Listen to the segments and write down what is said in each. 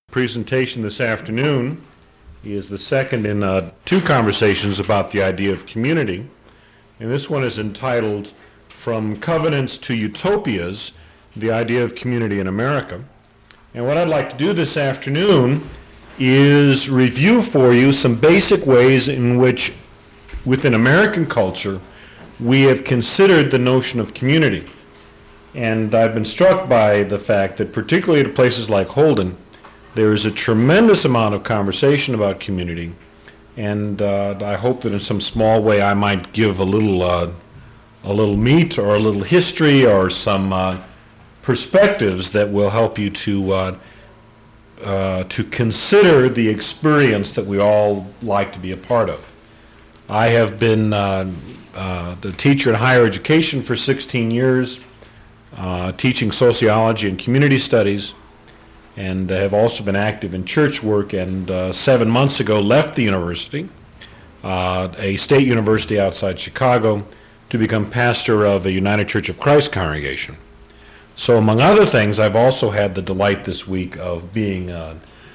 presentation this afternoon is the second in two conversations about the idea of community. And this one is entitled From Covenants to Utopias, the Idea of Community in America. And what I'd like to do this afternoon is review for you some basic ways in which, within American culture, we have considered the notion of community. And I've been struck by the fact that, particularly at places like Holden, there is a tremendous amount of conversation about community, and I hope that in some small way I might give a little meat or a little history or some perspectives that will help you to consider the experience that we all like to be a part of. I have been the teacher in higher education for 16 years, teaching sociology and community studies, and have also been active in church work, and 7 months ago left the university, a state university outside Chicago, to become pastor of a United Church of Christ congregation. So among other things, I've also had the delight this week of being a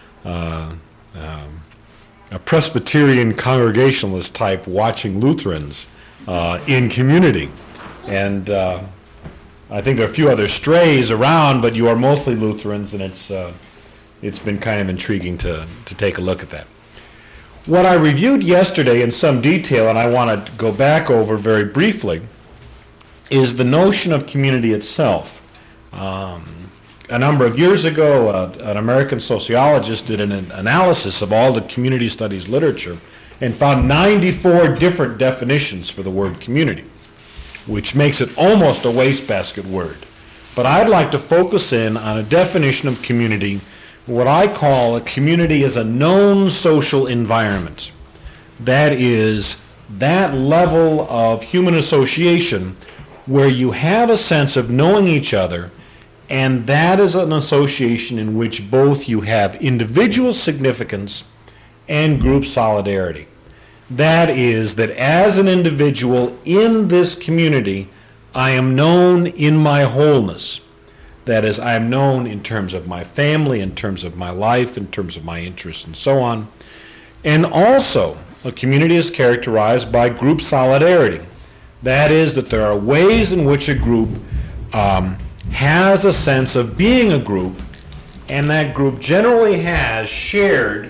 Presbyterian Congregationalist type watching Lutherans in community. And I think there are a few other strays around, but you are mostly Lutherans, and it's been kind of intriguing to take a look at that. What I reviewed yesterday in some detail, and I want to go back over very briefly, is the notion of community itself. A number of years ago, an American sociologist did an analysis of all the community studies literature and found 94 different definitions for the word community, which makes it almost a wastebasket word. But I'd like to focus in on a definition of community. What I call a community is a known social environment. That is, that level of human association where you have a sense of knowing each other, and that is an association in which both you have individual significance and group solidarity. That is, that as an individual in this community, I am known in my wholeness. That is, I am known in terms of my family, in terms of my life, in terms of my interests, and so on. And also, a community is characterized by group solidarity. That is, that there are ways in which a group has a sense of being a group, and that group generally has shared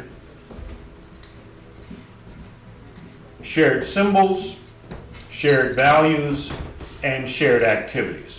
symbols, shared values, and shared activities.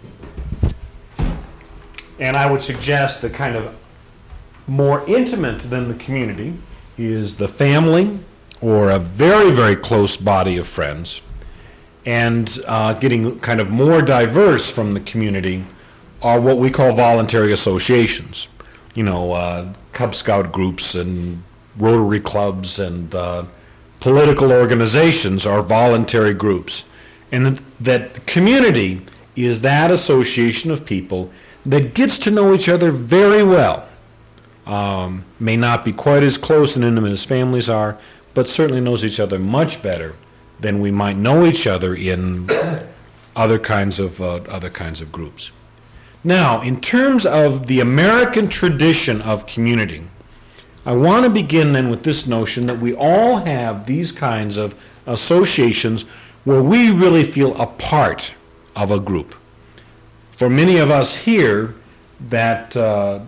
And I would suggest that kind of more intimate than the community is the family, or a very, very close body of friends. And getting kind of more diverse from the community are what we call voluntary associations. You know, Cub Scout groups and Rotary clubs and political organizations are voluntary groups. And that community is that association of people that gets to know each other very well. May not be quite as close and intimate as families are, but certainly knows each other much better than we might know each other in other kinds of groups. Now, in terms of the American tradition of community, I want to begin then with this notion that we all have these kinds of associations where we really feel a part of a group. For many of us here, that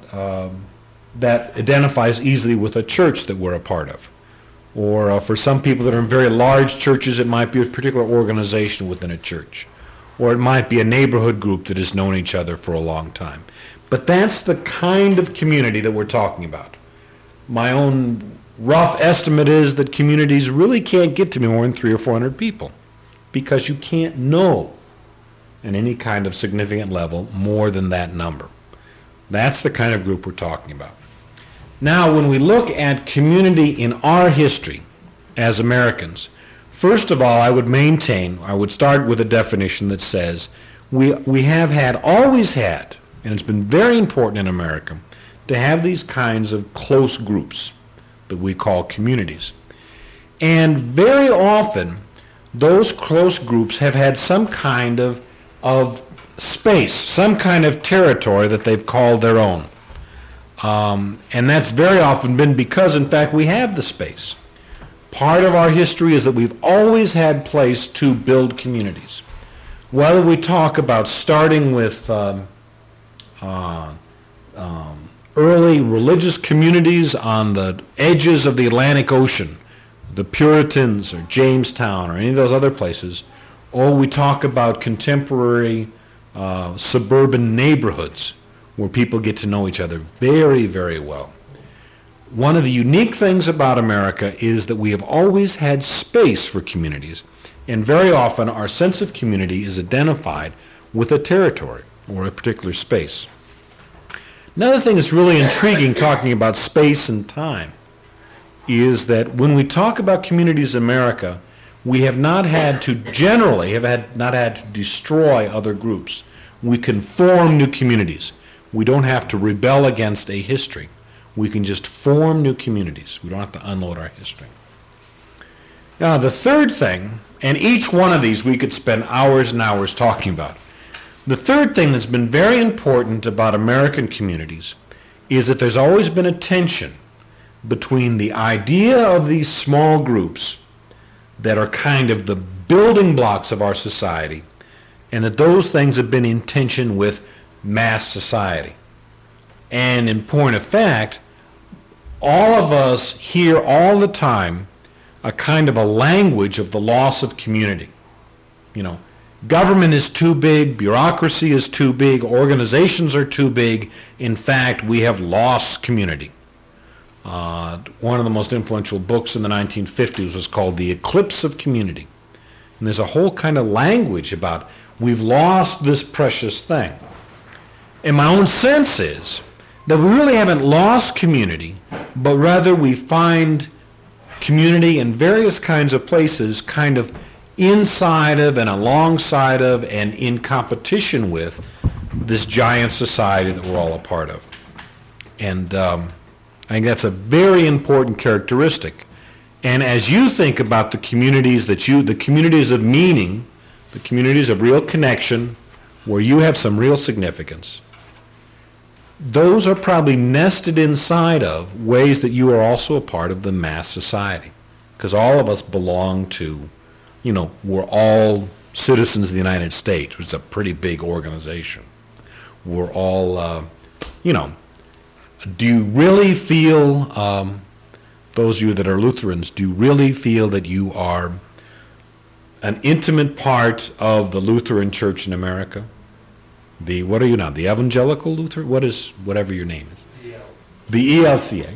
identifies easily with a church that we're a part of. Or for some people that are in very large churches, it might be a particular organization within a church. Or it might be a neighborhood group that has known each other for a long time. But that's the kind of community that we're talking about. My own rough estimate is that communities really can't get to be more than 300 or 400 people, because you can't know at any kind of significant level more than that number. That's the kind of group we're talking about. Now, when we look at community in our history as Americans, first of all, I would start with a definition that says we have always had, and it's been very important in America, to have these kinds of close groups that we call communities. And very often, those close groups have had some kind of space, some kind of territory that they've called their own. And that's very often been because, in fact, we have the space. Part of our history is that we've always had place to build communities. Whether we talk about starting with early religious communities on the edges of the Atlantic Ocean, the Puritans or Jamestown or any of those other places, or we talk about contemporary suburban neighborhoods where people get to know each other very, very well. One of the unique things about America is that we have always had space for communities, and very often our sense of community is identified with a territory or a particular space. Another thing that's really intriguing talking about space and time is that when we talk about communities in America, we have not had to not had to destroy other groups. We can form new communities. We don't have to rebel against a history. We can just form new communities. We don't have to unload our history. Now, the third thing, and each one of these we could spend hours and hours talking about. The third thing that's been very important about American communities is that there's always been a tension between the idea of these small groups that are kind of the building blocks of our society, and that those things have been in tension with mass society. And in point of fact, all of us hear all the time a kind of a language of the loss of community. You know, government is too big, bureaucracy is too big, organizations are too big. In fact, we have lost community. One of the most influential books in the 1950s was called The Eclipse of Community. And there's a whole kind of language about we've lost this precious thing. And my own sense is that we really haven't lost community, but rather we find community in various kinds of places, kind of inside of and alongside of and in competition with this giant society that we're all a part of. And I think that's a very important characteristic. And as you think about the communities the communities of meaning, the communities of real connection, where you have some real significance, those are probably nested inside of ways that you are also a part of the mass society. Because all of us belong to, we're all citizens of the United States, which is a pretty big organization. We're all, do you really feel, those of you that are Lutherans, do you really feel that you are an intimate part of the Lutheran Church in America? What are you now? The Evangelical Lutheran? Whatever your name is? The ELCA.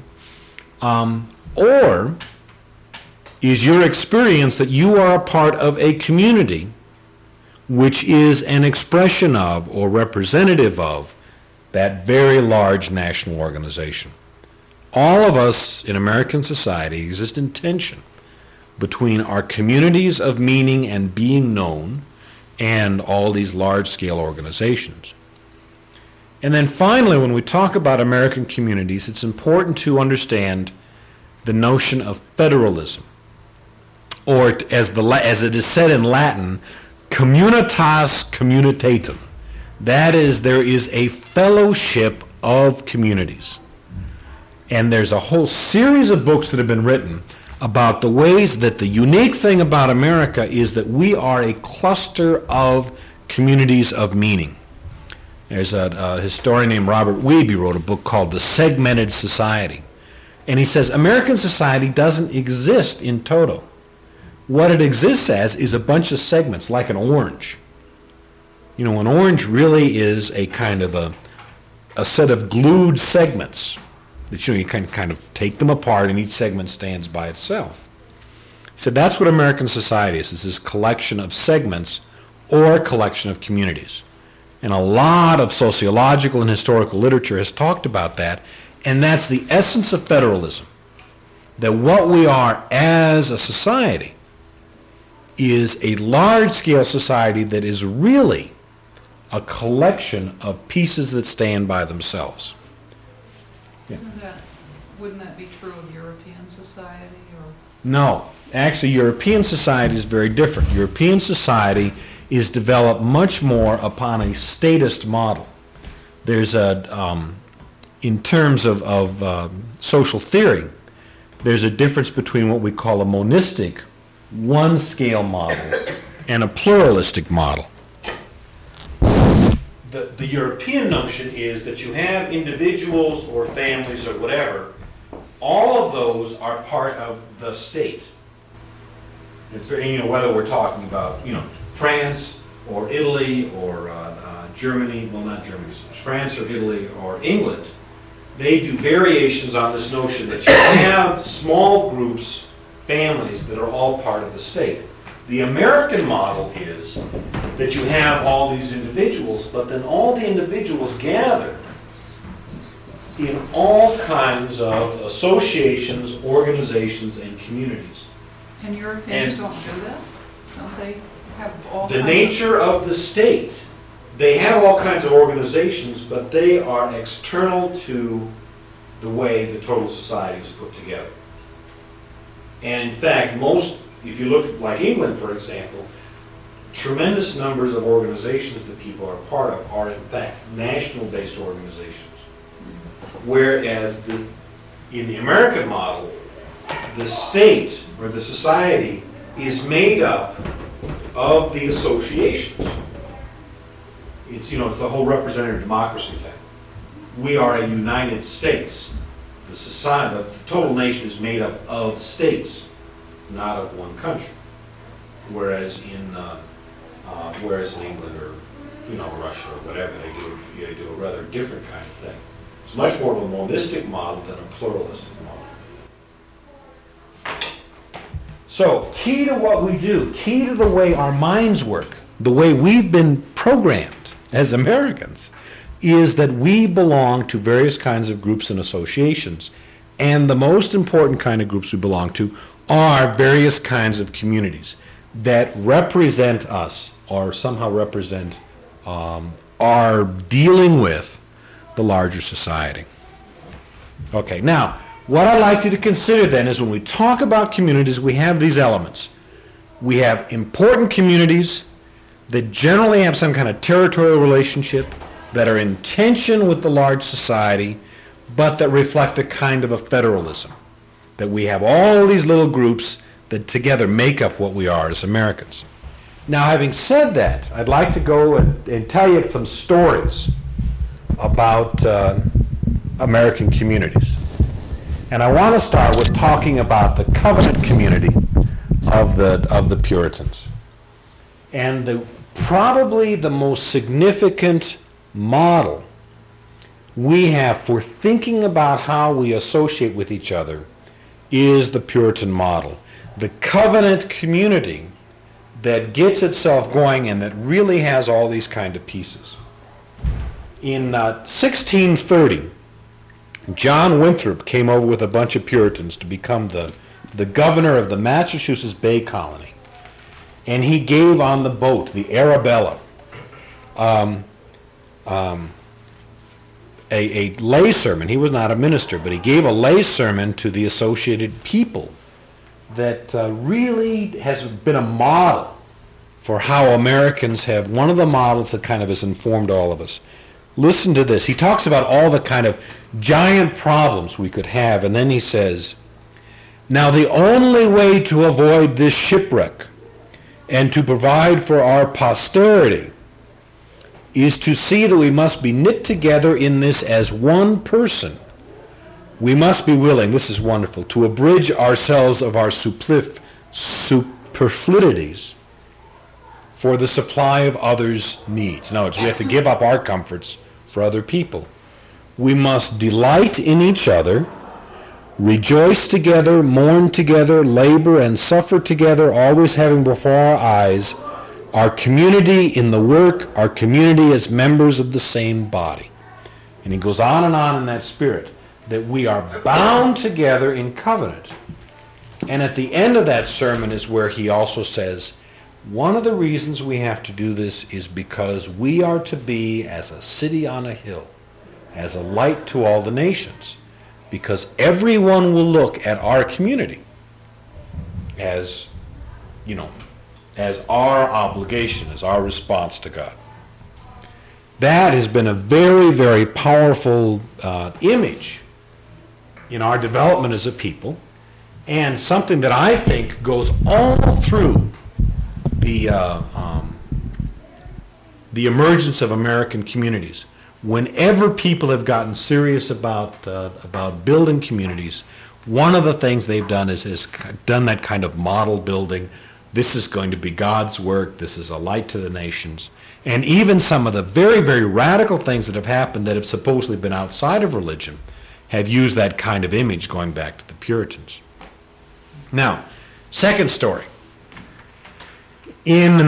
Or is your experience that you are a part of a community which is an expression of or representative of that very large national organization? All of us in American society exist in tension between our communities of meaning and being known and all these large-scale organizations. And then finally, when we talk about American communities, it's important to understand the notion of federalism, or as it is said in Latin, communitas communitatum. That is, there is a fellowship of communities. And there's a whole series of books that have been written about the ways that the unique thing about America is that we are a cluster of communities of meaning. There's a historian named Robert Wiebe wrote a book called The Segmented Society. And he says American society doesn't exist in toto. What it exists as is a bunch of segments, like an orange. An orange really is a kind of a set of glued segments that you can kind of take them apart, and each segment stands by itself. He said that's what American society is this collection of segments or a collection of communities. And a lot of sociological and historical literature has talked about that, and that's the essence of federalism. That what we are as a society is a large-scale society that is really a collection of pieces that stand by themselves. Wouldn't that be true of European society? Or? No. Actually, European society is very different. European society is developed much more upon a statist model. There's in terms of social theory, there's a difference between what we call a monistic, one-scale model, and a pluralistic model. The European notion is that you have individuals or families or whatever, all of those are part of the state. It's very, whether we're talking about, France or Italy or Germany, well, not Germany so much, France or Italy or England, they do variations on this notion that you have small groups, families that are all part of the state. The American model is that you have all these individuals, but then all the individuals gather in all kinds of associations, organizations, and communities. And Europeans don't do that? Don't they have all The kinds nature of the state, they have all kinds of organizations, but they are external to the way the total society is put together. And in fact, if you look like England, for example, tremendous numbers of organizations that people are part of are in fact national-based organizations. Whereas in the American model, the state or the society is made up of the associations. It's the whole representative democracy thing. We are a United States. The society, the total nation is made up of states, not of one country. Whereas in England or Russia or whatever, they do a rather different kind of thing. It's much more of a monistic model than a pluralistic model. So, key to what we do, key to the way our minds work, the way we've been programmed as Americans, is that we belong to various kinds of groups and associations. And the most important kind of groups we belong to are various kinds of communities that represent us or somehow represent, are dealing with the larger society. Okay, now, what I'd like you to consider then is when we talk about communities, we have these elements. We have important communities that generally have some kind of territorial relationship, that are in tension with the large society, but that reflect a kind of a federalism. That we have all these little groups that together make up what we are as Americans. Now, having said that, I'd like to go and tell you some stories about American communities. And I want to start with talking about the covenant community of the Puritans. And probably the most significant model we have for thinking about how we associate with each other is the Puritan model. The covenant community that gets itself going and that really has all these kind of pieces. In 1630, John Winthrop came over with a bunch of Puritans to become the governor of the Massachusetts Bay Colony. And he gave on the boat, the Arabella, a lay sermon. He was not a minister, but he gave a lay sermon to the associated people that really has been a model for how Americans have, one of the models that kind of has informed all of us. Listen to this. He talks about all the kind of giant problems we could have, and then he says, "Now the only way to avoid this shipwreck and to provide for our posterity is to see that we must be knit together in this as one person. We must be willing," this is wonderful, "to abridge ourselves of our superfluities for the supply of others' needs." In other words, we have to give up our comforts for other people. "We must delight in each other, rejoice together, mourn together, labor and suffer together, always having before our eyes our community in the work, our community as members of the same body." And he goes on in that spirit, that we are bound together in covenant. And at the end of that sermon is where he also says, one of the reasons we have to do this is because we are to be as a city on a hill, as a light to all the nations, because everyone will look at our community as, as our obligation, as our response to God. That has been a very, very powerful image in our development as a people, and something that I think goes all through the emergence of American communities. Whenever people have gotten serious about building communities, one of the things they've done is done that kind of model building. This is going to be God's work. This is a light to the nations. And even some of the very, very radical things that have happened that have supposedly been outside of religion have used that kind of image going back to the Puritans. Now, second story. In the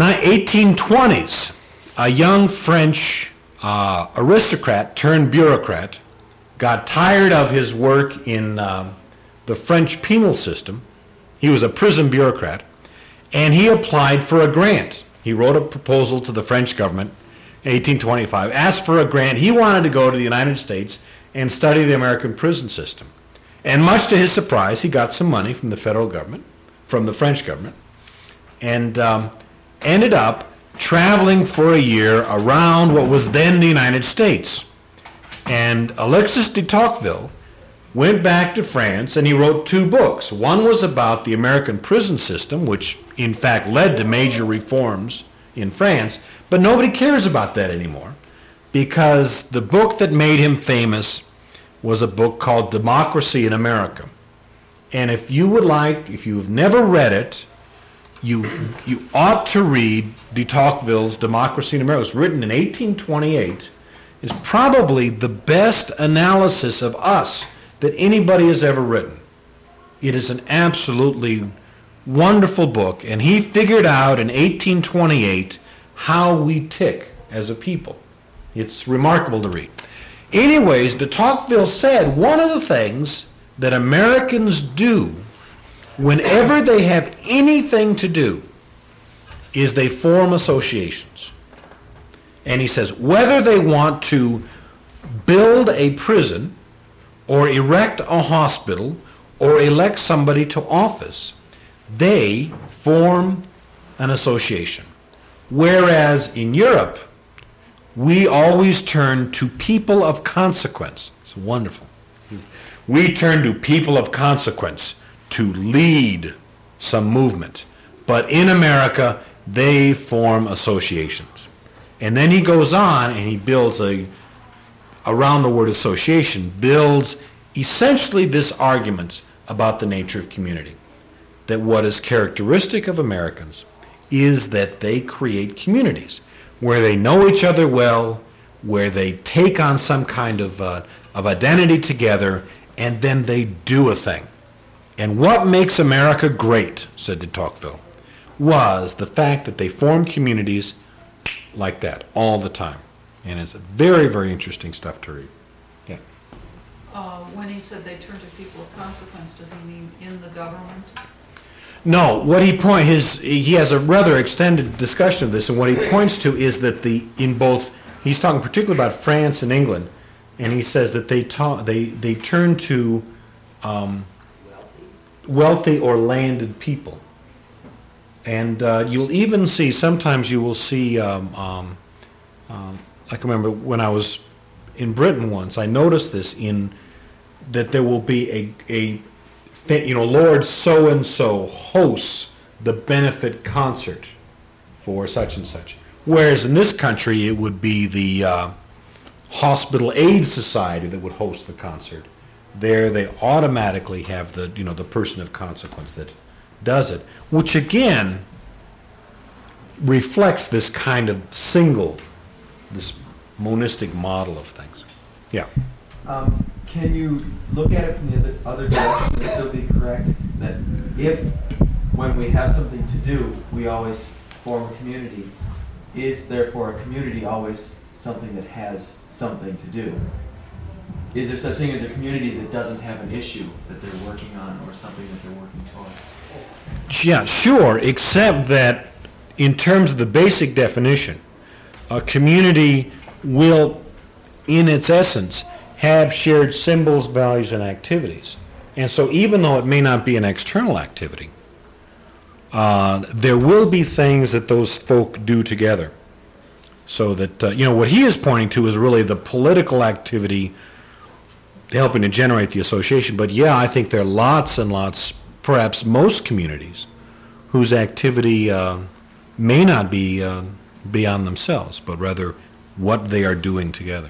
1820s, a young French aristocrat turned bureaucrat got tired of his work in the French penal system. He was a prison bureaucrat, and he applied for a grant. He wrote a proposal to the French government in 1825, asked for a grant. He wanted to go to the United States and study the American prison system. And much to his surprise, he got some money from the federal government, from the French government, and ended up traveling for a year around what was then the United States. And Alexis de Tocqueville went back to France, and he wrote two books. One was about the American prison system, which in fact led to major reforms in France, but nobody cares about that anymore, because the book that made him famous was a book called Democracy in America. And if you've never read it, you ought to read de Tocqueville's Democracy in America. It was written in 1828. It's probably the best analysis of us that anybody has ever written. It is an absolutely wonderful book, and he figured out in 1828 how we tick as a people. It's remarkable to read. Anyways, de Tocqueville said one of the things that Americans do whenever they have anything to do is they form associations. And he says whether they want to build a prison or erect a hospital or elect somebody to office, they form an association. Whereas in Europe, we always turn to people of consequence. It's wonderful. We turn to people of consequence to lead some movement. But in America, they form associations. And then he goes on and he builds around the word association, builds essentially this argument about the nature of community. That what is characteristic of Americans is that they create communities where they know each other well, where they take on some kind of identity together, and then they do a thing. And what makes America great, said de Tocqueville, was the fact that they formed communities like that all the time. And it's very, very interesting stuff to read. Yeah. When he said they turn to people of consequence, does he mean in the government? No, what he he has a rather extended discussion of this, and what he points to is that he's talking particularly about France and England, and he says that they turn to wealthy or landed people. And you'll even see, sometimes you will see, I can remember when I was in Britain once, I noticed this that there will be Lord so-and-so hosts the benefit concert for such and such. Whereas in this country, it would be the Hospital Aid Society that would host the concert. There they automatically have the person of consequence that does it, which again reflects this kind of this monistic model of things. Yeah. Can you look at it from the other direction and still be correct that if, when we have something to do, we always form a community, is therefore a community always something that has something to do? Is there such thing as a community that doesn't have an issue that they're working on or something that they're working toward? Yeah, sure, except that in terms of the basic definition, a community will, in its essence, have shared symbols, values, and activities. And so even though it may not be an external activity, there will be things that those folk do together. So that, what he is pointing to is really the political activity helping to generate the association. But yeah, I think there are lots and lots, perhaps most communities, whose activity may not be beyond themselves, but rather what they are doing together.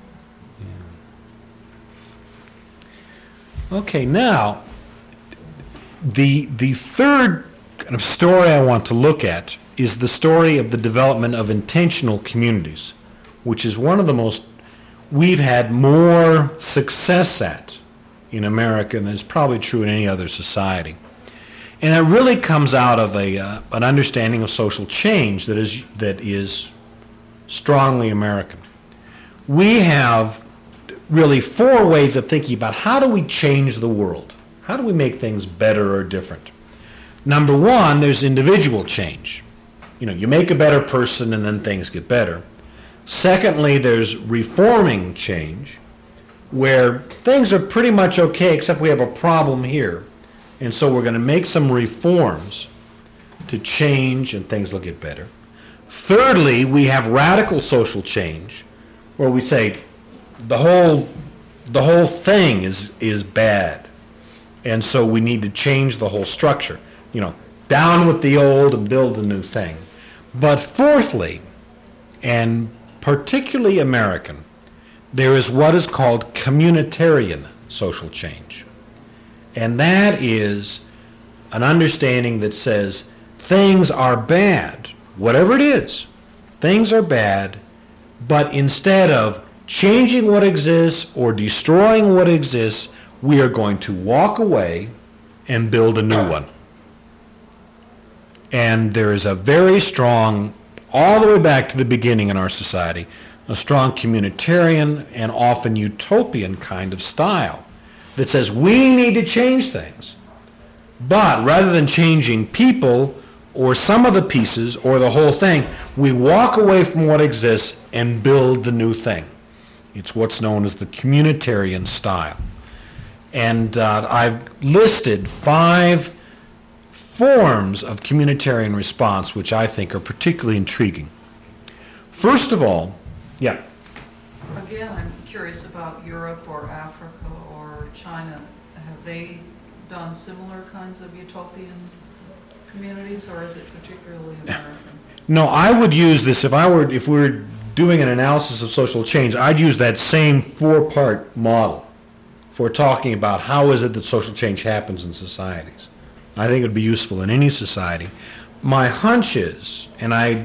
Yeah. Okay, now, the third kind of story I want to look at is the story of the development of intentional communities, which is one of the most we've had more success at in America than is probably true in any other society. And it really comes out of an understanding of social change that is strongly American. We have really four ways of thinking about how do we change the world? How do we make things better or different? Number one, there's individual change. You make a better person and then things get better. Secondly, there's reforming change, where things are pretty much okay except we have a problem here. And so we're going to make some reforms to change and things will get better. Thirdly, we have radical social change, where we say the whole thing is bad. And so we need to change the whole structure. Down with the old and build a new thing. But fourthly, and particularly American, there is what is called communitarian social change. And that is an understanding that says things are bad, whatever it is, things are bad, but instead of changing what exists or destroying what exists, we are going to walk away and build a new one. And there is a very strong, all the way back to the beginning in our society, a strong communitarian and often utopian kind of style that says we need to change things. But rather than changing people or some of the pieces or the whole thing, we walk away from what exists and build the new thing. It's what's known as the communitarian style. And I've listed 5 forms of communitarian response which I think are particularly intriguing. First of all, yeah. Again, I'm curious about Europe or Africa or China. Have they done similar kinds of utopian communities, or is it particularly American? No, I would use this if we were doing an analysis of social change. I'd use that same 4-part model for talking about how is it that social change happens in societies. I think it would be useful in any society. My hunch is, and I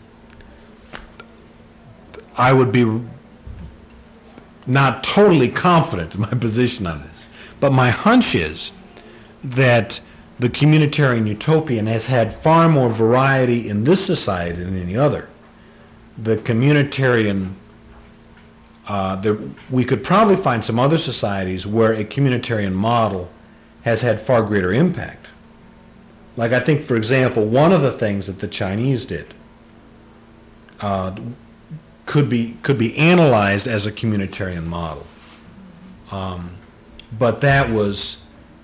would be not totally confident in my position on this, but my hunch is that the communitarian utopian has had far more variety in this society than any other. The communitarian, we could probably find some other societies where a communitarian model has had far greater impact. Like I think, for example, one of the things that the Chinese did could be analyzed as a communitarian model. But that was,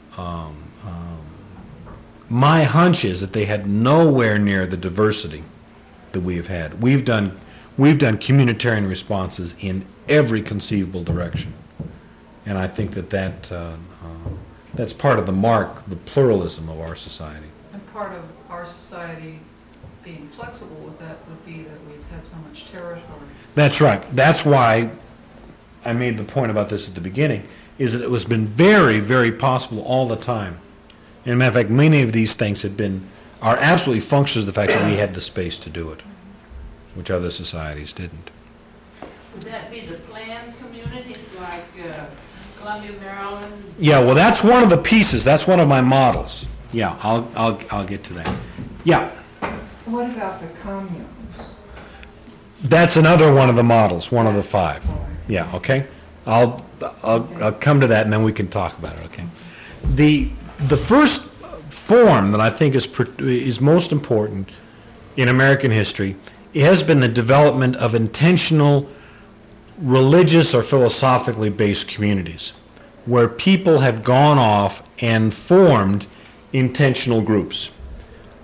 my hunch is that they had nowhere near the diversity that we have had. We've done communitarian responses in every conceivable direction. And I think that's part of the mark, the pluralism of our society. And part of our society being flexible with that would be that we've had so much territory. That's right. That's why I made the point about this at the beginning, is that it has been very, very possible all the time. And as a matter of fact, many of these things are absolutely functions of the fact that we had the space to do it, which other societies didn't. Would that be the planned communities like Columbia, Maryland? Yeah, well, that's one of the pieces. That's one of my models. Yeah, I'll get to that. Yeah. What about the communes? That's another one of the models, one of the 5. Yeah, okay. I'll come to that and then we can talk about it, okay? The first form that I think is most important in American history has been the development of intentional religious or philosophically based communities where people have gone off and formed intentional groups.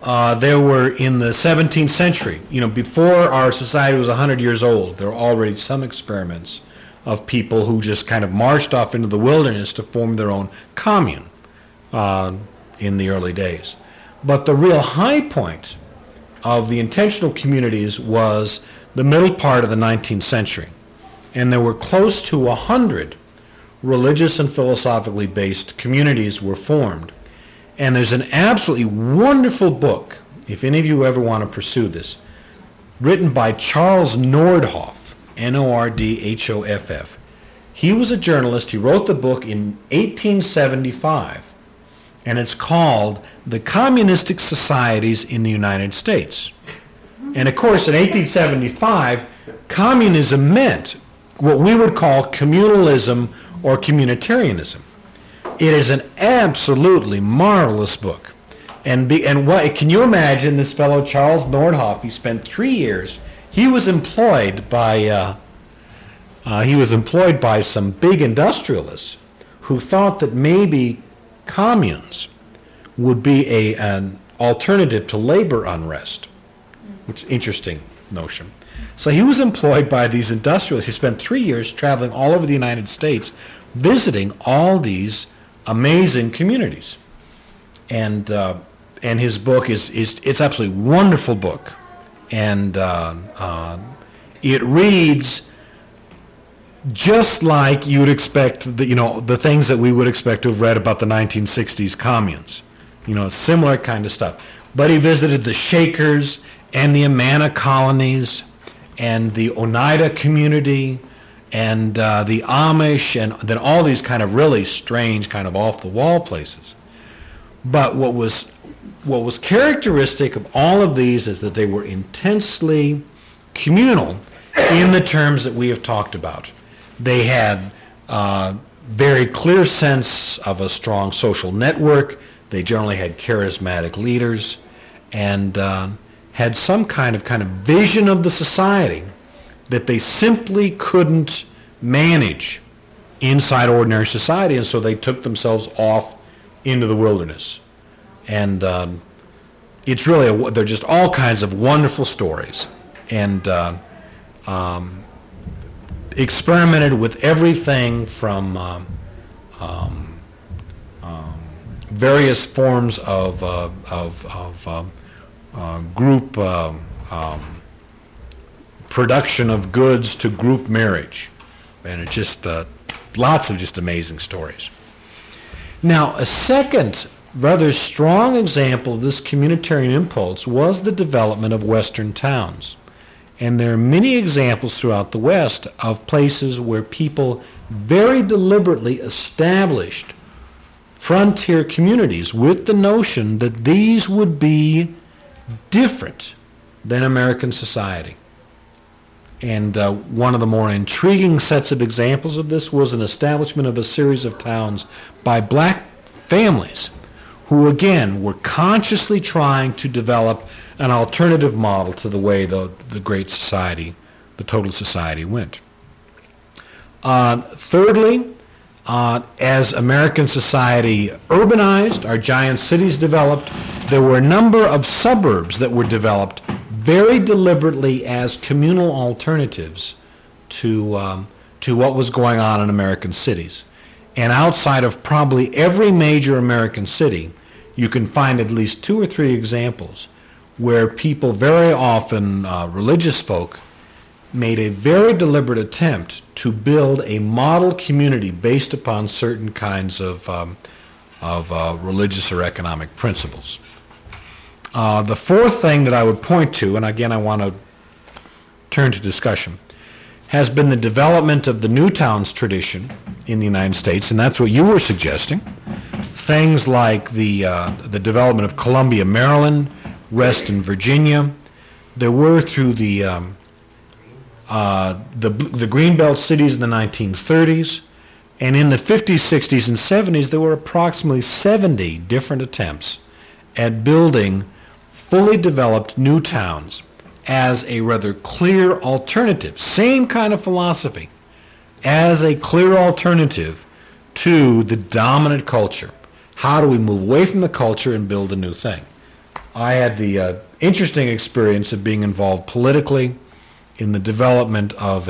there were, in the 17th century, before our society was 100 years old, there were already some experiments of people who just kind of marched off into the wilderness to form their own commune in the early days. But the real high point of the intentional communities was the middle part of the 19th century. And there were close to 100 religious and philosophically based communities were formed. And there's an absolutely wonderful book, if any of you ever want to pursue this, written by Charles Nordhoff, Nordhoff. He was a journalist. He wrote the book in 1875, and it's called The Communistic Societies in the United States. And of course, in 1875, communism meant what we would call communalism or communitarianism. It is an absolutely marvelous book. And what can you imagine this fellow Charles Nordhoff? He spent 3 years. He was employed by some big industrialists who thought that maybe communes would be an alternative to labor unrest, which is an interesting notion. So he was employed by these industrialists. He spent 3 years traveling all over the United States, visiting all these amazing communities. And his book is it's absolutely wonderful book. And it reads just like you would expect, the things that we would expect to have read about the 1960s communes. Similar kind of stuff. But he visited the Shakers and the Amana colonies and the Oneida community and the Amish, and then all these kind of really strange, kind of off-the-wall places. But what was characteristic of all of these is that they were intensely communal in the terms that we have talked about. They had very clear sense of a strong social network. They generally had charismatic leaders, and had some kind of vision of the society that they simply couldn't manage inside ordinary society, and so they took themselves off into the wilderness. And it's really, they're just all kinds of wonderful stories, and experimented with everything from various forms of group production of goods to group marriage. And it's just lots of just amazing stories. Now, a second rather strong example of this communitarian impulse was the development of Western towns. And there are many examples throughout the West of places where people very deliberately established frontier communities with the notion that these would be different than American society. And one of the more intriguing sets of examples of this was an establishment of a series of towns by black families who, again, were consciously trying to develop an alternative model to the way the great society, the total society, went. Thirdly, as American society urbanized, our giant cities developed, there were a number of suburbs that were developed very deliberately as communal alternatives to what was going on in American cities. And outside of probably every major American city, you can find at least 2 or 3 examples where people, very often religious folk, made a very deliberate attempt to build a model community based upon certain kinds of religious or economic principles. The fourth thing that I would point to, and again I want to turn to discussion, has been the development of the New Towns tradition in the United States, and that's what you were suggesting. Things like the development of Columbia, Maryland, Reston, Virginia. There were through the Greenbelt cities in the 1930s, and in the 50s, 60s, and 70s, there were approximately 70 different attempts at building fully developed new towns as a rather clear alternative, same kind of philosophy, as a clear alternative to the dominant culture. How do we move away from the culture and build a new thing? I had the interesting experience of being involved politically in the development of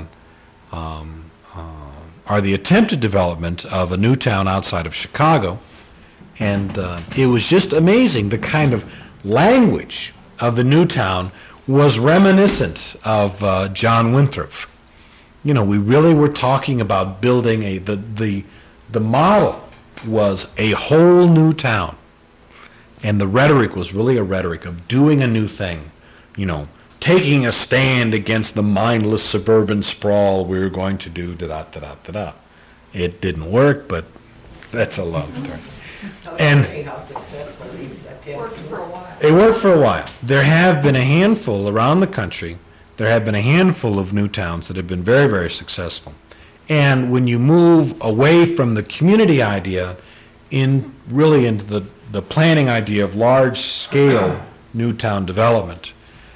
or the attempted development of a new town outside of Chicago. And it was just amazing. The kind of language of the new town was reminiscent of John Winthrop. You know, we really were talking about building the model was a whole new town. And the rhetoric was really a rhetoric of doing a new thing, you know, taking a stand against the mindless suburban sprawl we were going to do, da-da-da-da-da-da. It didn't work, but that's a long story. And how successful these attempts Worked for a while. it worked for a while. There have been a handful around the country, there have been a handful of new towns that have been very, very successful. And when you move away from the community idea really into the planning idea of large-scale new town development,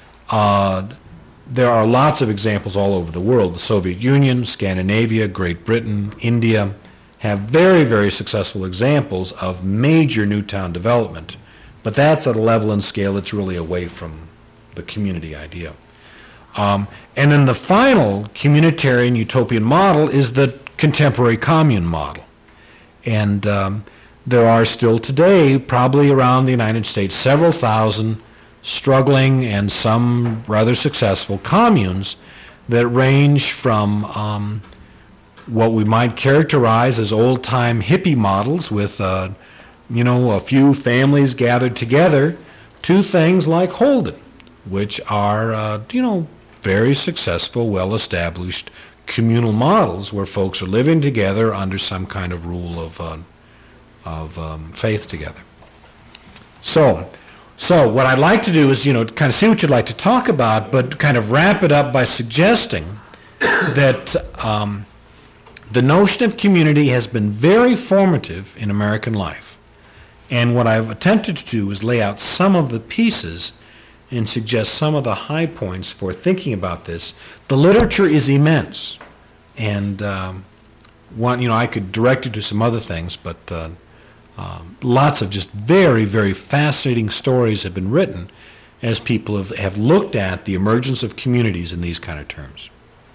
there are lots of examples all over the world. The Soviet Union, Scandinavia, Great Britain, India have very, very successful examples of major new town development. But that's at a level and scale that's really away from the community idea. And then the final communitarian utopian model is the contemporary commune model. And there are still today, probably around the United States, several thousand struggling and some rather successful communes that range from what we might characterize as old-time hippie models with, a few families gathered together to things like Holden, which are, very successful, well-established communal models where folks are living together under some kind of rule of faith together. So what I'd like to do is, kind of see what you'd like to talk about, but kind of wrap it up by suggesting that the notion of community has been very formative in American life. And what I've attempted to do is lay out some of the pieces and suggest some of the high points for thinking about this. The literature is immense. And I could direct you to some other things, but lots of just very, very fascinating stories have been written as people have looked at the emergence of communities in these kind of terms.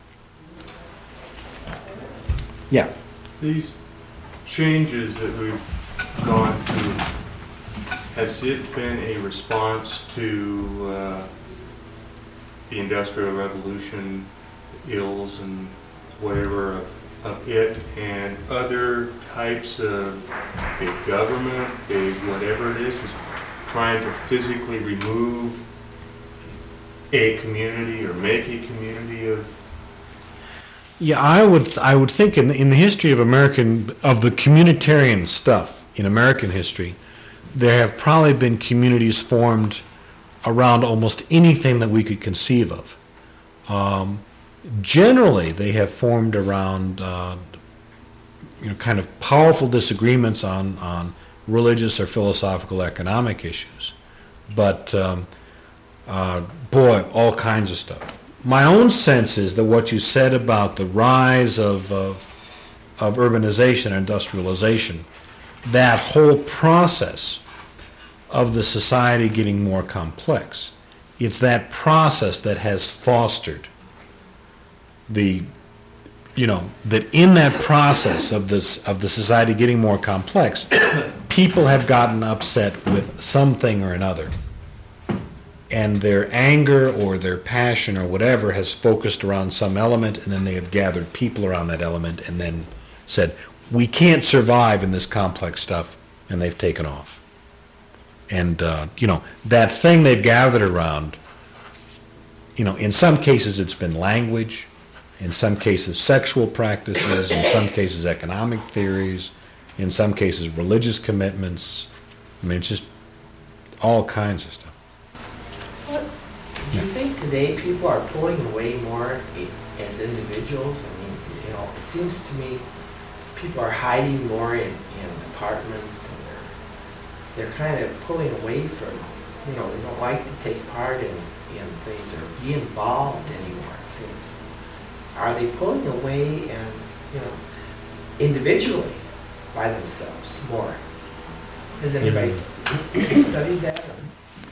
Yeah. These changes that we've gone through, has it been a response to the Industrial Revolution, ills and whatever of it, and other types of big government, big whatever it is trying to physically remove a community or make a community of? Yeah, I would think in the history of the communitarian stuff in American history, there have probably been communities formed around almost anything that we could conceive of. Generally, they have formed around kind of powerful disagreements on religious or philosophical economic issues. But all kinds of stuff. My own sense is that what you said about the rise of urbanization and industrialization, that whole process of the society getting more complex, it's that process that has fostered that in that process of the society getting more complex, people have gotten upset with something or another. And their anger or their passion or whatever has focused around some element, and then they have gathered people around that element and then said, we can't survive in this complex stuff, and they've taken off. And, that thing they've gathered around, in some cases it's been language, in some cases sexual practices, in some cases economic theories, in some cases religious commitments. I mean, it's just all kinds of stuff. Do you think today people are pulling away more as individuals? I mean, it seems to me people are hiding more in apartments, and they're kind of pulling away from, they don't like to take part in things or be involved anymore, it seems. Are they pulling away and, individually by themselves more? Has anybody studied that?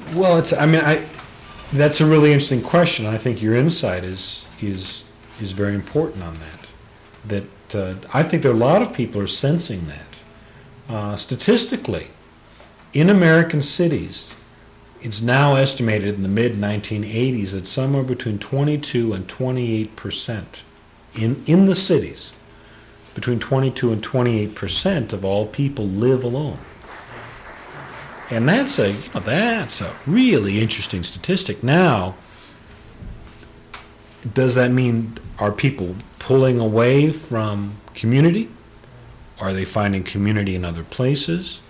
Well, that's a really interesting question. I think your insight is very important on that. I think there are a lot of people are sensing that. Statistically, in American cities, it's now estimated in the mid-1980s that somewhere between 22 and 28% in the cities, between 22 and 28% of all people live alone. And that's a really interesting statistic. Now, does that mean, are people pulling away from community? Are they finding community in other places?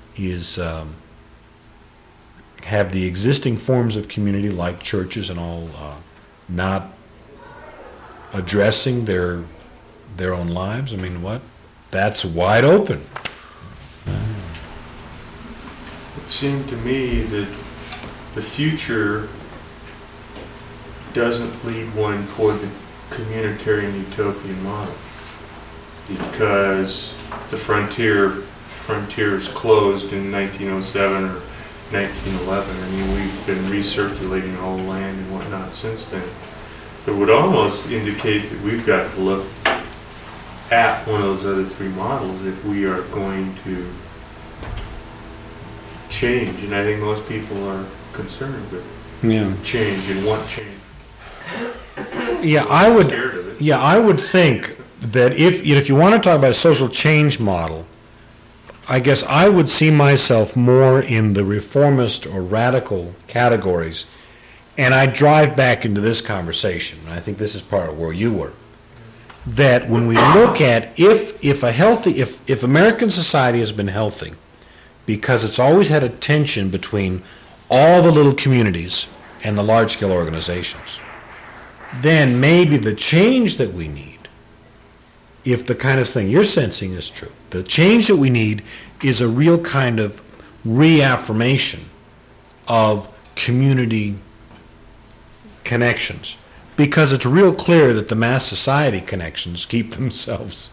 Have the existing forms of community, like churches and all, not addressing their own lives? I mean, that's wide open. It seemed to me that the future doesn't lead one toward the communitarian utopian model, because the frontiers closed in 1907 or 1911. I mean, we've been recirculating all the land and whatnot since then. It would almost indicate that we've got to look at one of those other three models if we are going to change, and I think most people are concerned with change and want change. Yeah, I would. Scared of it. Yeah, I would think that if you want to talk about a social change model, I guess I would see myself more in the reformist or radical categories, and I drive back into this conversation, and I think this is part of where you were, that when we look at if American society has been healthy, because it's always had a tension between all the little communities and the large-scale organizations, then maybe the change that we need, if the kind of thing you're sensing is true, the change that we need is a real kind of reaffirmation of community connections, because it's real clear that the mass society connections keep themselves,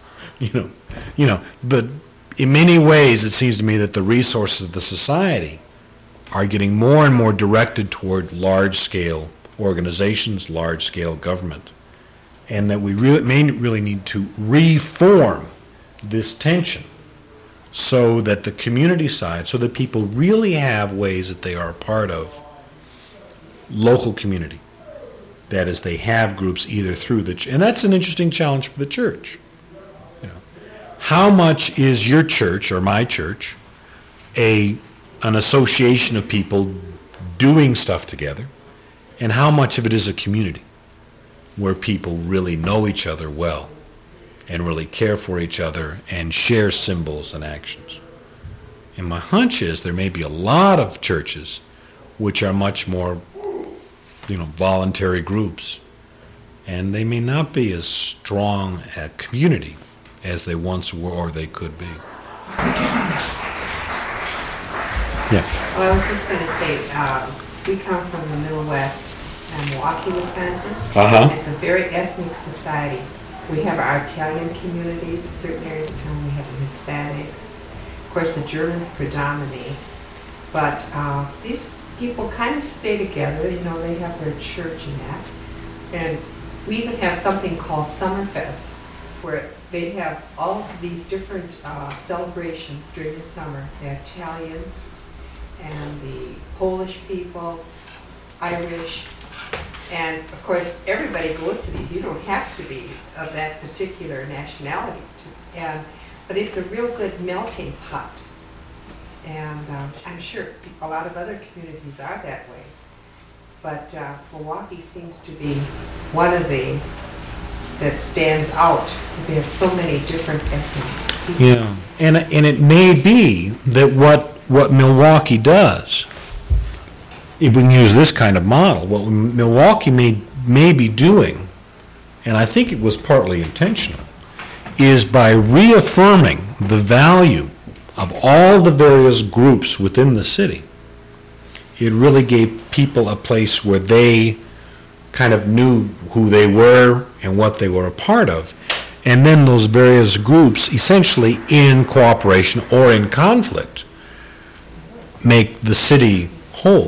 in many ways it seems to me that the resources of the society are getting more and more directed toward large-scale organizations, large-scale government, and that we may really need to reform this tension so that the community side, so that people really have ways that they are a part of local community. That is, they have groups either through and that's an interesting challenge for the church. How much is your church or my church an association of people doing stuff together, and how much of it is a community where people really know each other well and really care for each other and share symbols and actions? And my hunch is there may be a lot of churches which are much more, voluntary groups, and they may not be as strong a community as they once were or they could be. Yeah. Well, I was just going to say, we come from the Middle West, Milwaukee, Wisconsin. Uh-huh. It's a very ethnic society. We have our Italian communities in certain areas of town. We have the Hispanics. Of course, the Germans predominate. But these people kind of stay together. They have their church and that. And we even have something called Summerfest, where they have all of these different celebrations during the summer. The Italians and the Polish people, Irish, and of course everybody goes to these. You don't have to be of that particular nationality, but it's a real good melting pot. And I'm sure a lot of other communities are that way. But Milwaukee seems to be one of the that stands out. They have so many different ethnic people. Yeah, and it may be that what Milwaukee does, if we can use this kind of model, what Milwaukee may be doing, and I think it was partly intentional, is by reaffirming the value of all the various groups within the city. It really gave people a place where they kind of knew who they were and what they were a part of. And then those various groups, essentially in cooperation or in conflict, make the city whole.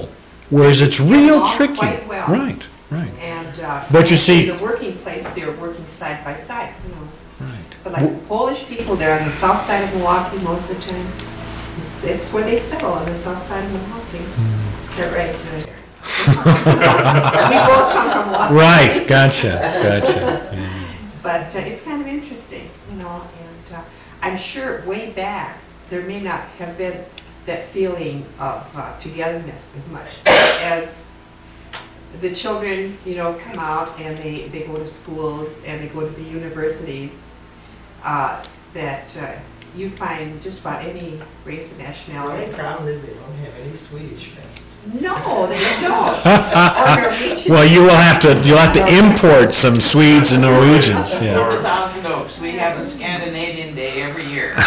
Whereas it's Get real along tricky. quite well. Right, right, And, But you and see- in the working place, they're working side by side, you know. right. But like the Polish people, they're on the south side of Milwaukee most of the time. It's where they settle, on the south side of Milwaukee. Hmm. They're right there. We both come from Milwaukee. Right, gotcha. Yeah. But it's kind of interesting, you know, and I'm sure way back, there may not have been that feeling of togetherness as much as the children, you know, come out and they go to schools and they go to the universities, that you find just about any race and The nationality. only problem is they don't have any Swedish Fest. No, they don't. Or Norwegian. Well, you'll have to import some Swedes and Norwegians, yeah. Over Thousand Oaks, we have a Scandinavian Day every year.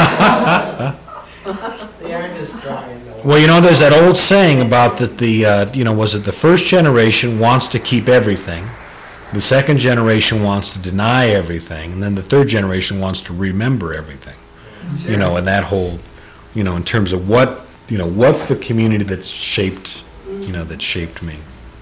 They are just drawing though. Well, you know, there's that old saying about that was it the first generation wants to keep everything, the second generation wants to deny everything, and then the third generation wants to remember everything. You know, and that whole, you know, in terms of what's the community that's shaped me.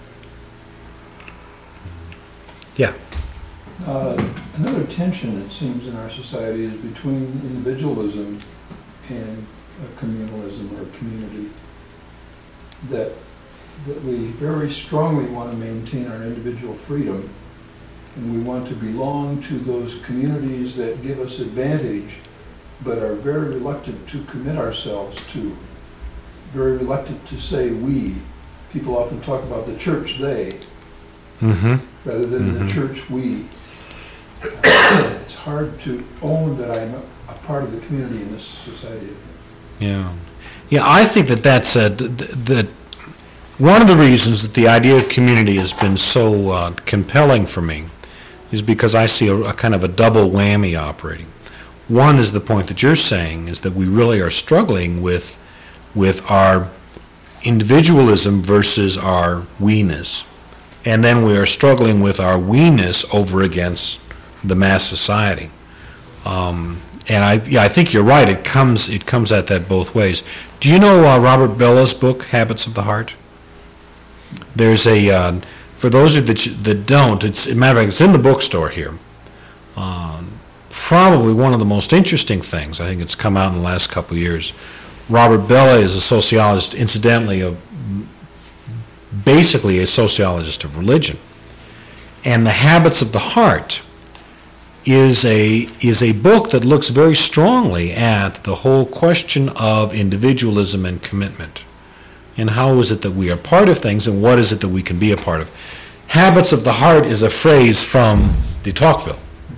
Yeah. Another tension, it seems, in our society is between individualism and communalism or community. That we very strongly want to maintain our individual freedom, and we want to belong to those communities that give us advantage, but are very reluctant to commit ourselves to, very reluctant to say we. People often talk about the church they, rather than the church we. It's hard to own that I'm a part of the community in this society. Yeah, I think that's that one of the reasons that the idea of community has been so compelling for me is because I see a kind of a double whammy operating. One is the point that you're saying, is that we really are struggling with our individualism versus our we-ness, and then we are struggling with our we-ness over against the mass society. And I think you're right. It comes at that both ways. Do you know Robert Bella's book, Habits of the Heart? There's for those of you that don't, as a matter of fact, it's in the bookstore here. Probably one of the most interesting things, I think it's come out in the last couple of years. Robert Bella is a sociologist, incidentally, basically a sociologist of religion. And The Habits of the Heart is a book that looks very strongly at the whole question of individualism and commitment. And how is it that we are part of things, and what is it that we can be a part of? Habits of the Heart is a phrase from de Tocqueville.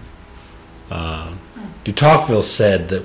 De Tocqueville said that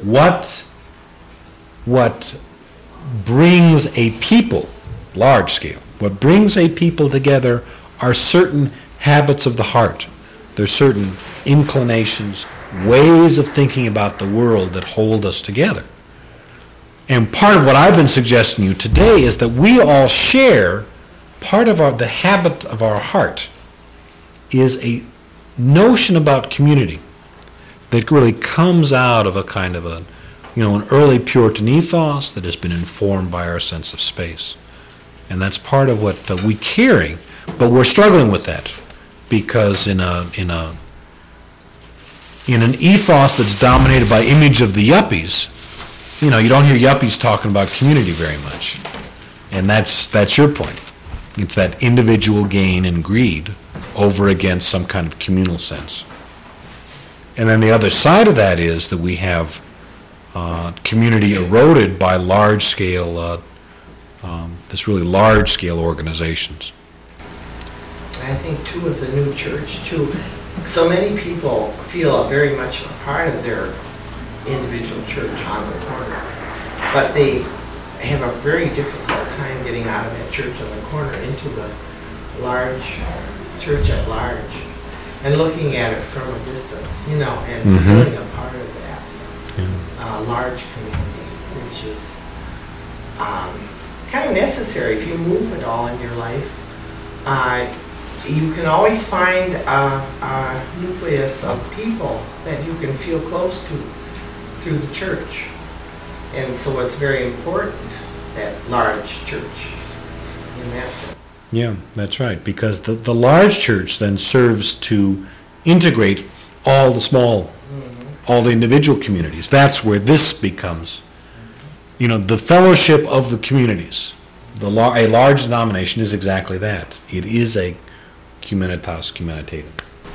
what brings a people, large scale, what brings a people together are certain habits of the heart. There's certain inclinations, ways of thinking about the world that hold us together. And part of what I've been suggesting to you today is that we all share part of the habit of our heart is a notion about community that really comes out of a kind of an early Puritan ethos that has been informed by our sense of space. And that's part of what we carry, but we're struggling with that because in an ethos that's dominated by image of the yuppies, you don't hear yuppies talking about community very much. And that's your point. It's that individual gain and greed over against some kind of communal sense. And then the other side of that is that we have community eroded by large-scale, really large-scale organizations. I think, too, with the new church, too, so many people feel very much a part of their individual church on the corner, but they have a very difficult time getting out of that church on the corner into the large church at large and looking at it from a distance, and feeling a part of that large community, which is kind of necessary if you move at all in your life. You can always find a nucleus of people that you can feel close to through the church. And so it's very important, that large church. in that sense. Yeah, that's right, because the large church then serves to integrate all the small, all the individual communities. That's where this becomes, the fellowship of the communities. A large denomination is exactly that. It is a communitas communitatum.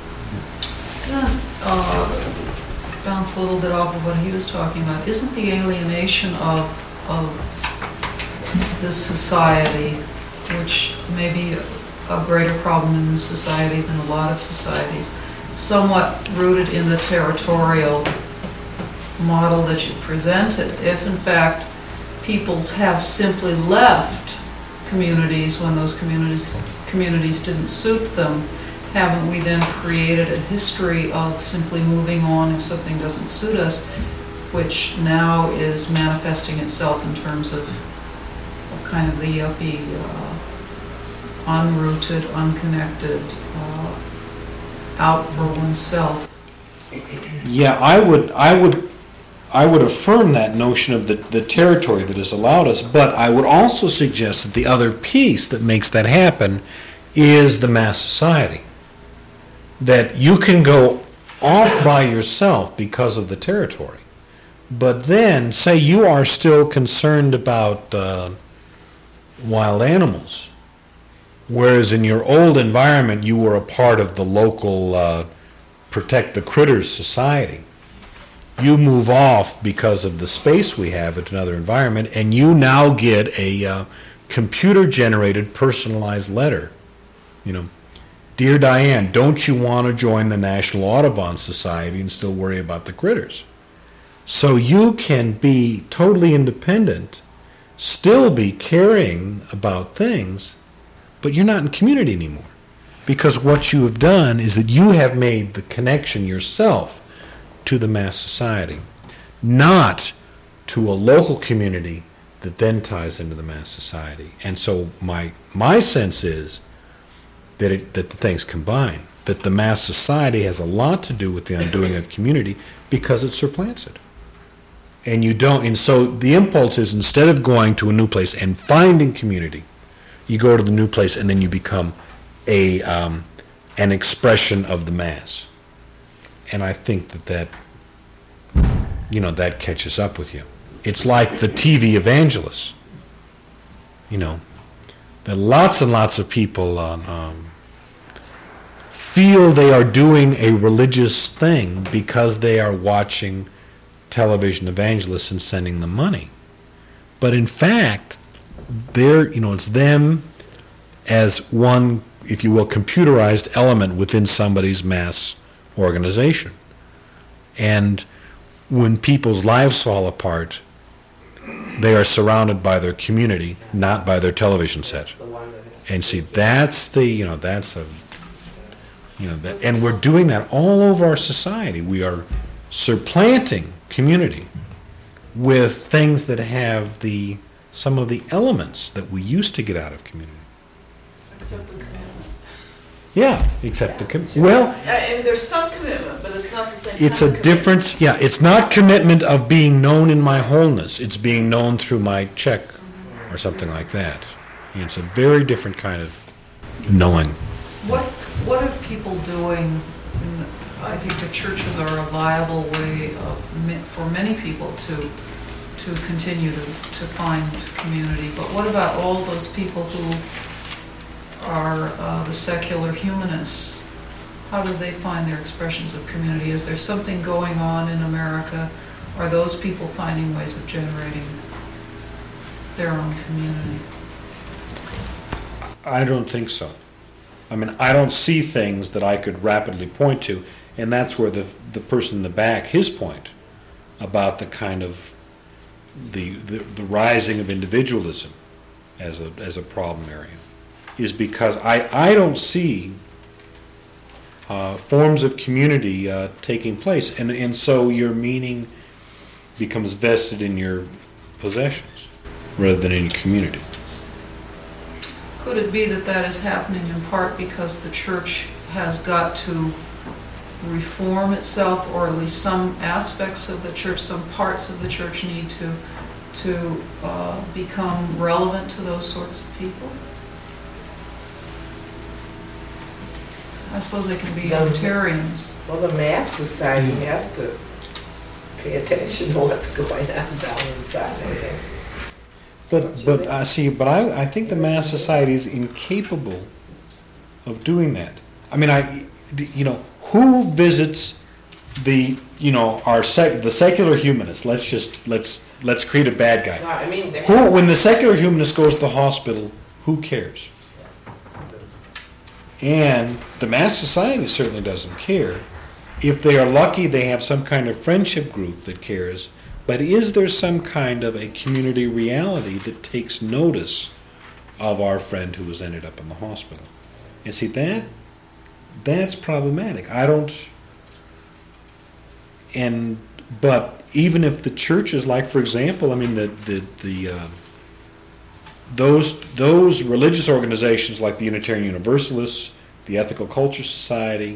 Bounce a little bit off of what he was talking about. Isn't the alienation of this society, which may be a greater problem in this society than a lot of societies, somewhat rooted in the territorial model that you presented? If in fact peoples have simply left communities when those communities didn't suit them, haven't we then created a history of simply moving on if something doesn't suit us, which now is manifesting itself in terms of kind of the yuppie, unrooted, unconnected, out for oneself? Yeah, I would affirm that notion of the territory that has allowed us, but I would also suggest that the other piece that makes that happen is the mass society. That you can go off by yourself because of the territory, but then say you are still concerned about wild animals, whereas in your old environment you were a part of the local Protect the Critters Society. You move off because of the space we have into another environment, and you now get a computer-generated personalized letter. Dear Diane, don't you want to join the National Audubon Society and still worry about the critters? So you can be totally independent, still be caring about things, but you're not in community anymore. Because what you have done is that you have made the connection yourself to the mass society, not to a local community that then ties into the mass society. And so my sense is that the things combine, that the mass society has a lot to do with the undoing of community because it supplants it. And so the impulse is, instead of going to a new place and finding community, you go to the new place and then you become an expression of the mass. And I think that catches up with you. It's like the TV evangelists. There are lots and lots of people feel they are doing a religious thing because they are watching television evangelists and sending them money. But in fact, it's them as one, if you will, computerized element within somebody's mass organization. And when people's lives fall apart, they are surrounded by their community, not by their television set. And see, and we're doing that all over our society. We are supplanting community with things that have some of the elements that we used to get out of community. Except the commitment. Yeah, except the commitment. Well, I mean, there's some commitment, but it's not the same it's kind a of different, it's not commitment of being known in my wholeness. It's being known through my check or something like that. It's a very different kind of knowing. What are people doing? I think the churches are a viable way for many people to continue to find community. But what about all those people who are the secular humanists? How do they find their expressions of community? Is there something going on in America? Are those people finding ways of generating their own community? I don't think so. I mean, I don't see things that I could rapidly point to, and that's where the person in the back, his point about the kind of the rising of individualism as a problem area is because I don't see forms of community taking place, and so your meaning becomes vested in your possessions rather than in your community. Could it be that is happening in part because the church has got to reform itself, or at least some aspects of the church, some parts of the church need to become relevant to those sorts of people? I suppose they can be No. Unitarians. Well, the Mass Society has to pay attention to what's going on down inside, I think. But I think the Mass Society is incapable of doing that. I mean, who visits the secular humanist? Let's create a bad guy. No, I mean, there Who, has- when the secular humanist goes to the hospital, who cares? And the Mass Society certainly doesn't care. If they are lucky, they have some kind of friendship group that cares. But is there some kind of a community reality that takes notice of our friend who has ended up in the hospital? And see, that's problematic. But even if the church is like, for example, I mean, those religious organizations like the Unitarian Universalists, the Ethical Culture Society,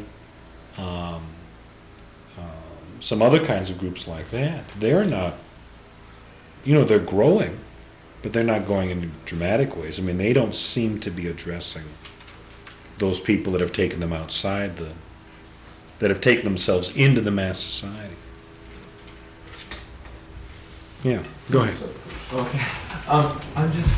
some other kinds of groups like that, they're not, they're growing, but they're not going in dramatic ways. I mean, they don't seem to be addressing those people that have taken them outside that have taken themselves into the Mass Society. Yeah, go ahead. Okay. I'm just.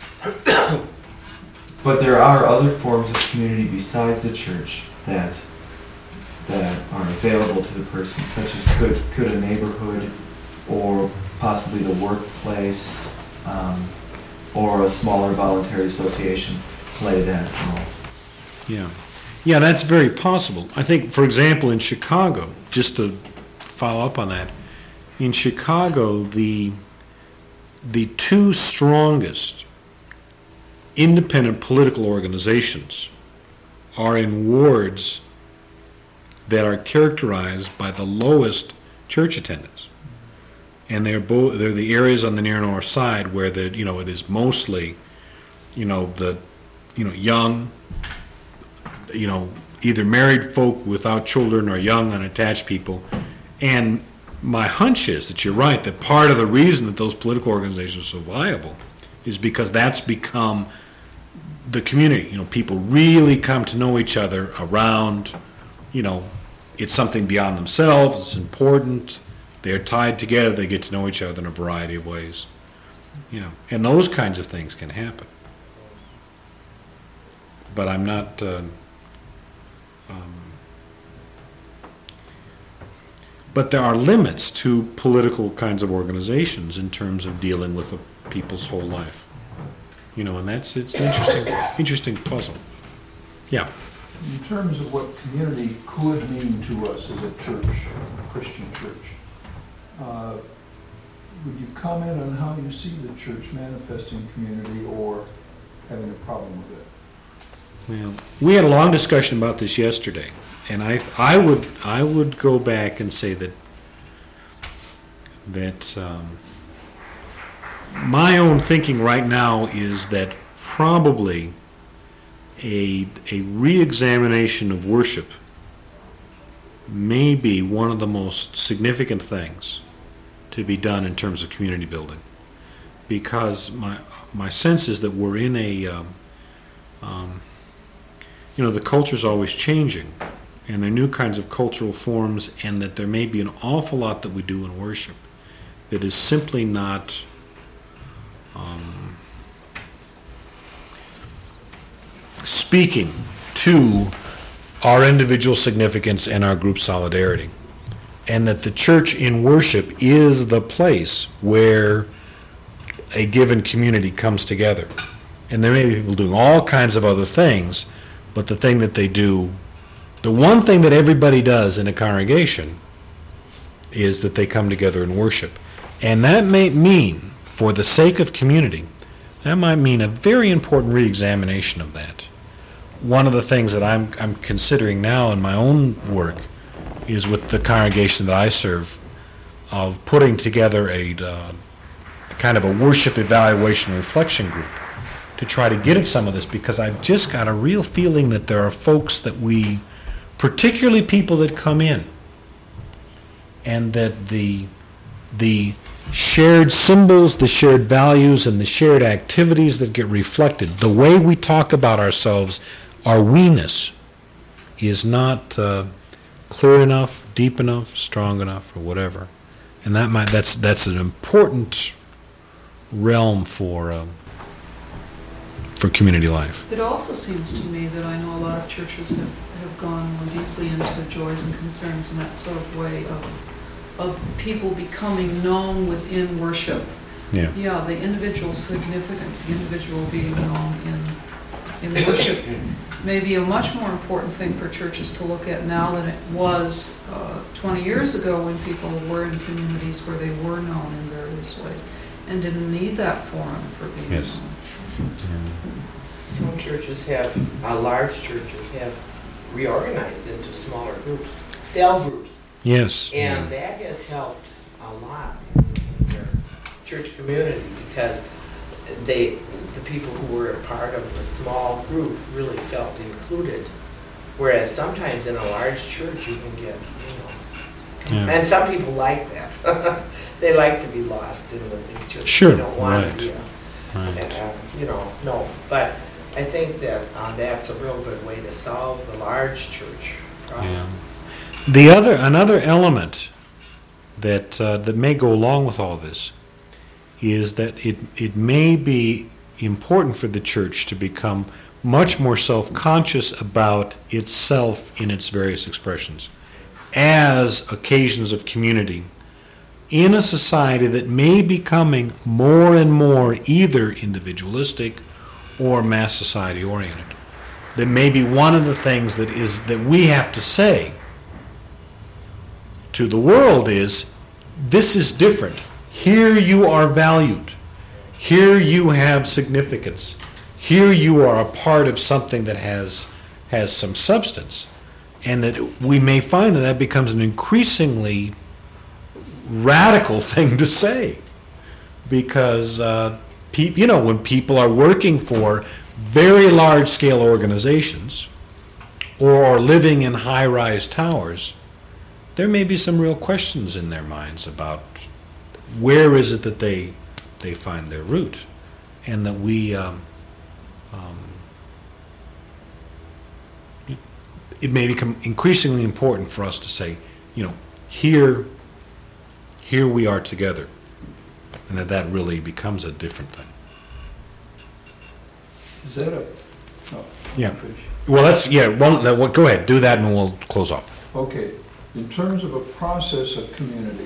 But there are other forms of community besides the church that are available to the person, such as could a neighborhood, or possibly the workplace, or a smaller voluntary association play that role. Yeah, that's very possible. I think, for example, in Chicago, just to follow up on that, in Chicago, the two strongest independent political organizations are in wards that are characterized by the lowest church attendance, and they're the areas on the near north side where it is mostly young, either married folk without children or young unattached people. And my hunch is that you're right, that part of the reason that those political organizations are so viable is because that's become the community. People really come to know each other around, it's something beyond themselves, it's important, they're tied together, they get to know each other in a variety of ways. And those kinds of things can happen. But I'm not... But there are limits to political kinds of organizations in terms of dealing with a people's whole life. And it's an interesting puzzle. Yeah. In terms of what community could mean to us as a church, a Christian church, would you comment on how you see the church manifesting community or having a problem with it? Well, we had a long discussion about this yesterday, and I would go back and say that my own thinking right now is that probably a re-examination of worship may be one of the most significant things to be done in terms of community building, because my sense is that we're in the culture's always changing, and there are new kinds of cultural forms, and that there may be an awful lot that we do in worship that is simply not speaking to our individual significance and our group solidarity, and that the church in worship is the place where a given community comes together. And there may be people doing all kinds of other things, but the thing that they do, the one thing that everybody does in a congregation is that they come together and worship. And that may mean, for the sake of community, that might mean a very important re-examination of that. One of the things that I'm considering now in my own work is with the congregation that I serve, of putting together a kind of a worship evaluation reflection group to try to get at some of this, because I've just got a real feeling that there are folks that we, particularly people that come in, and that the shared symbols, the shared values, and the shared activities that get reflected, the way we talk about ourselves, our we-ness, is not clear enough, deep enough, strong enough, or whatever. And that's an important realm for community life. It also seems to me that I know a lot of churches have gone more deeply into joys and concerns in that sort of way of people becoming known within worship. Yeah. Yeah, the individual significance, the individual being known in worship may be a much more important thing for churches to look at now than it was 20 years ago when people were in communities where they were known in various ways and didn't need that forum for being Yes. known. Some churches large churches have reorganized into smaller groups, cell groups. Yes. And that has helped a lot in their church community because the people who were a part of the small group really felt included. Whereas sometimes in a large church you can get, Yeah. and some people like that. They like to be lost in the big church. Sure, They don't want right. to be Right. no. But I think that that's a real good way to solve the large church problem. Yeah. Another element that may go along with all this is that it may be important for the church to become much more self-conscious about itself in its various expressions as occasions of community in a society that may be becoming more and more either individualistic or mass society oriented. That may be one of the things that we have to say to the world is, this is different. Here you are valued. Here you have significance. Here you are a part of something that has some substance. And that we may find that becomes an increasingly radical thing to say. Because, when people are working for very large-scale organizations or are living in high-rise towers, there may be some real questions in their minds about where is it that they find their root, and that it may become increasingly important for us to say, here we are together, and that really becomes a different thing. Is that a? Oh, Yeah. finish. Well, go ahead, do that, and we'll close off. Okay, in terms of a process of community,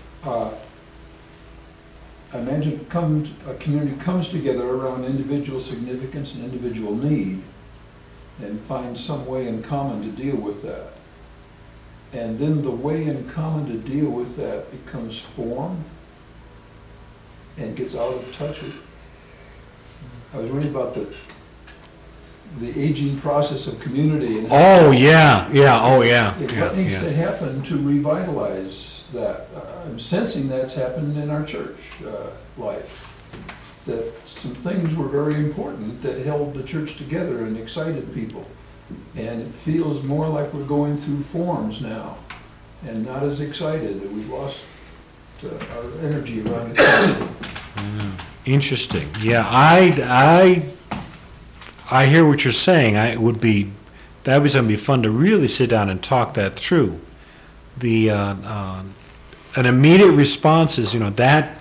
I imagine a community comes together around individual significance and individual need and finds some way in common to deal with that. And then the way in common to deal with that becomes form and gets out of touch with. I was reading about the aging process of community and Oh, yeah. what needs to happen to revitalize that. I'm sensing that's happened in our church life. That some things were very important that held the church together and excited people. And it feels more like we're going through forms now and not as excited. We've lost our energy around it. Interesting. Yeah, I hear what you're saying. That would be something fun to really sit down and talk that through. An immediate response is, that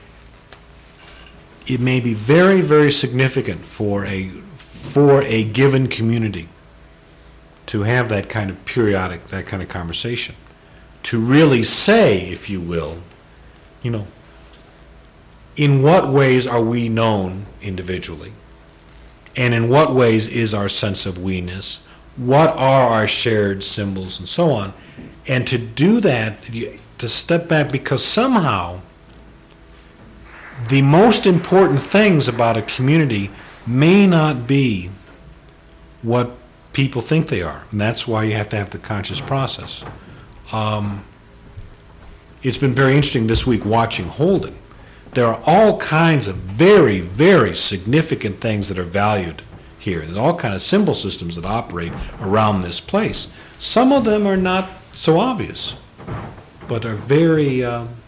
it may be very, very significant for a given community to have that kind of periodic, that kind of conversation, to really say, if you will, in what ways are we known individually? And in what ways is our sense of we-ness? What are our shared symbols and so on? And to do that, to step back, because somehow the most important things about a community may not be what people think they are. And that's why you have to have the conscious process. It's been very interesting this week watching Holden. There are all kinds of very, very significant things that are valued here. There's all kinds of symbol systems that operate around this place. Some of them are not so obvious, but are very,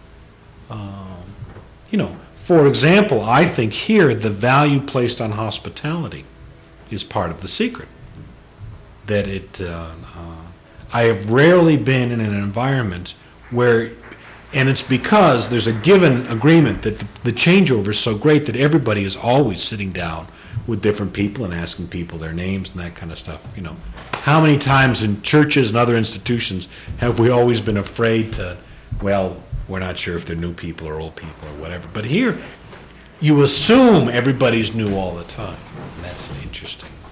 for example, I think here the value placed on hospitality is part of the secret. that I have rarely been in an environment where, and it's because there's a given agreement that the changeover is so great that everybody is always sitting down with different people and asking people their names and that kind of stuff. You know, how many times in churches and other institutions have we always been afraid to, well, we're not sure if they're new people or old people or whatever. But here, you assume everybody's new all the time. And that's interesting.